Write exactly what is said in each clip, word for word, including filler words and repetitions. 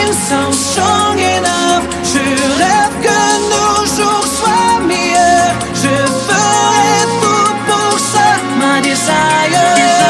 been so strong enough. Je rêve que nos jours soient meilleurs. Je ferai tout pour ça, my desire.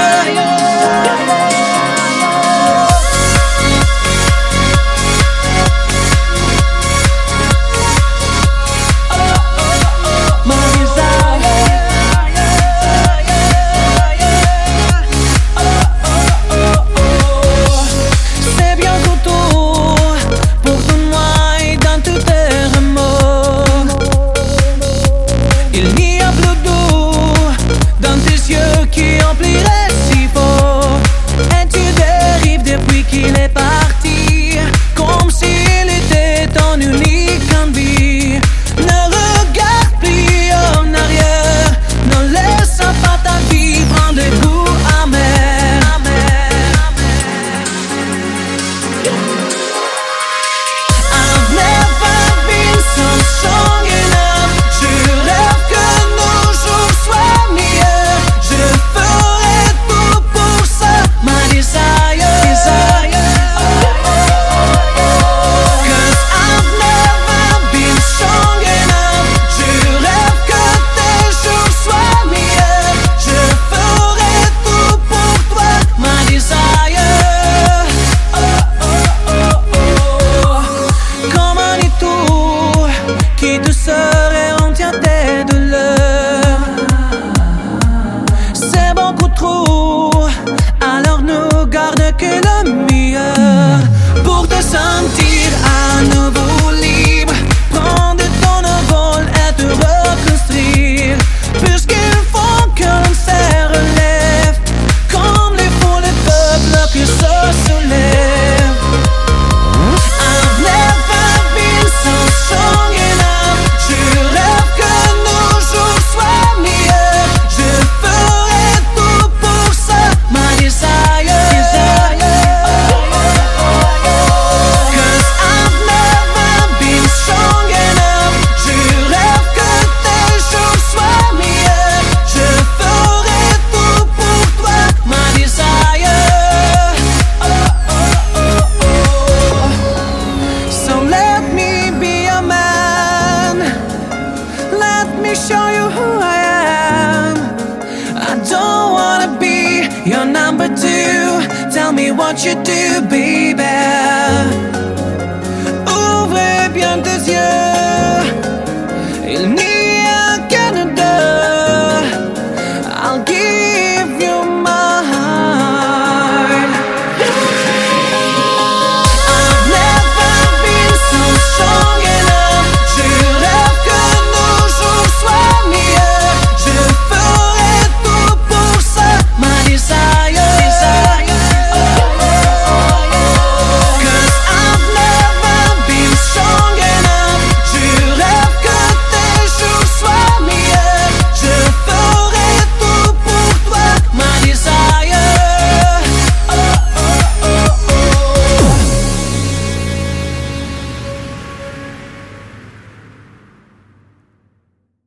Il est parti, comme s'il était en unique envie. Ne regarde plus en arrière, ne laisse pas ta vie prendre le goût amer. I've never been so strong enough. Je rêve que nos jours soient meilleurs. Je ferai tout pour ça, my desire. Qui te serait entièreté de l'heure. C'est beaucoup trop, alors ne garde que le meilleur. Pour te sentir à nouveau libre, prendre ton envol et te reconstruire. Puisqu'il faut que l'on se relève, comme les fous les peuples qui se soulèvent. I've never been so strong enough. Je rêve que nos jours soient meilleurs. Je ferai tout pour ça, my desire. Cause I've never been strong enough. Je rêve que tes jours soient meilleurs. Je ferai tout pour toi, my desire. So let me be your man. Let me show you who I am. I don't wanna be your number two. Tell me what you do, baby.